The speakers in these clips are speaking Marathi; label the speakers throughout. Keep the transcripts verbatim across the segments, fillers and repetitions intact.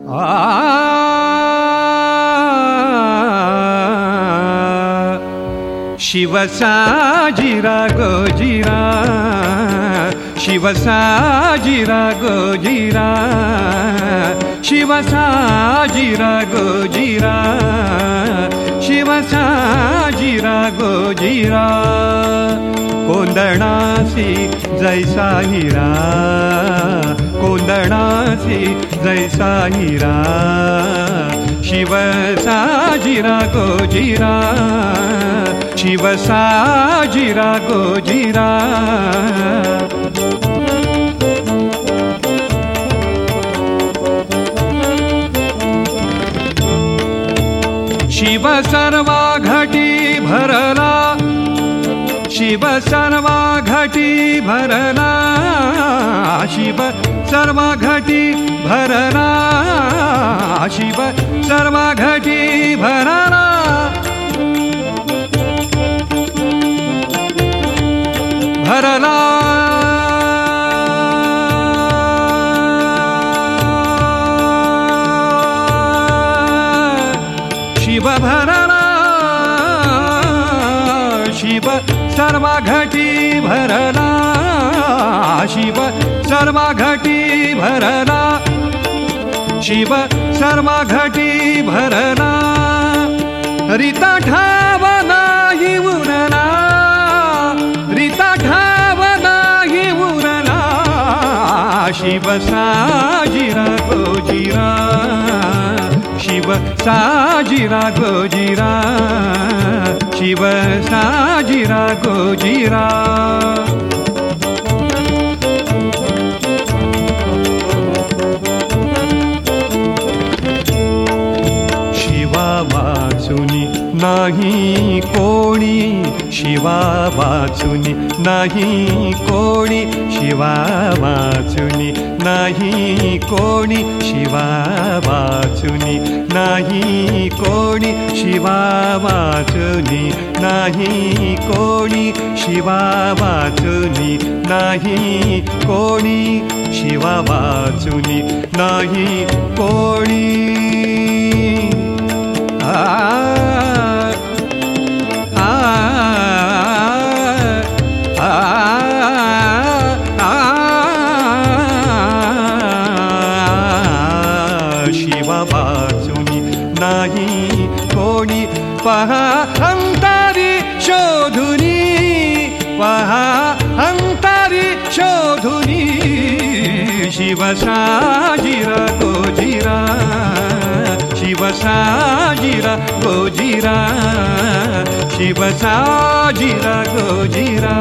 Speaker 1: शिवसाजिरा गोजिरा शिवसाजिरा गोजिरा शिवसाजिरा गोजिरा शिवसाजिरा गोजिरा कोंदणासी जैसा हिरा कोंदणासी जैसा हिरा शिवसाजिरा गोजिरा शिवसाजिरा गोजिरा शिव सर्वा घटी भरला शिव सर्वा घटी भरला शिव सर्वा घटी भरला शिव सर्वा घटी भरला भरला शिव भरला शिव सर्वा घटी भरला शिव सर्वा घटी भरला शिव सर्वा घटी भरला रीता ठाव नाही उरला रीता ठाव नाही उरला शिव साजिरा गोजिरा शिव साजिरा गोजिरा शिव साजिरा गोजिरा शिवा वाचुनी नाही कोणी शिवा वाचुनी नाही कोणी शिवा वाचुनी नाही कोणी शिवा वाचुनी नाही कोणी शिवा वाचुनी नाही कोणी शिवा वाचुनी नाही कोणी शिवा वाचुनी नाही कोणी आ पहा अंतारी शोधुनी पहा अंतारी शोधुनी शिव साजिरा गोजिरा शिव साजिरा गोजिरा शिव साजिरा गोजिरा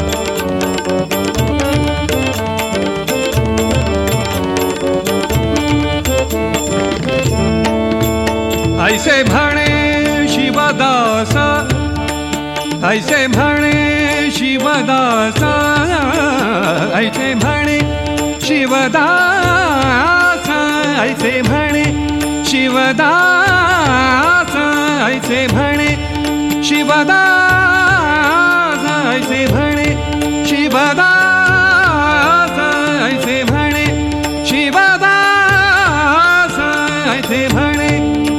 Speaker 1: ऐसे म्हणे शिवदास ऐसे म्हणे शिवदास ऐसे म्हणे शिवदास ऐसे म्हणे शिवदास ऐसे म्हणे शिवदास ऐसे म्हणे शिवदास ऐसे म्हणे शिवदास ऐसे म्हणे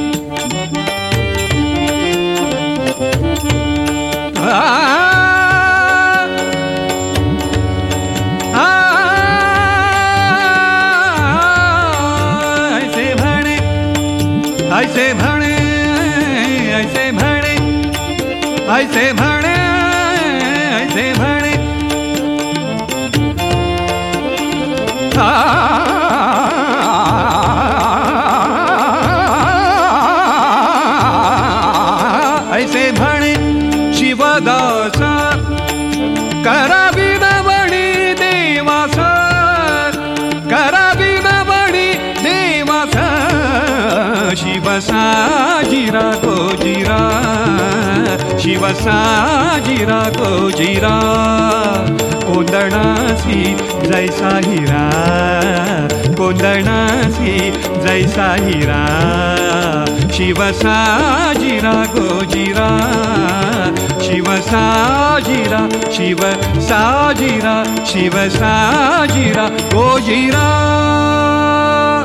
Speaker 1: ऐसे म्हणे ऐसे म्हणे ऐसे म्हणे ऐसे म्हणे ऐसे म्हणे ऐसे म्हणे शिवदास करावी नवणी देवास करावी नवणी देवास शिव साजिरा गोजिरा शिव साजिरा गोजिरा कोंदणासी जैसा हिरा कोंदणासी जैसा हिरा शिव साजिरा गोजिरा शिव साजिरा शिव साजिरा शिव साजिरा गोजिरा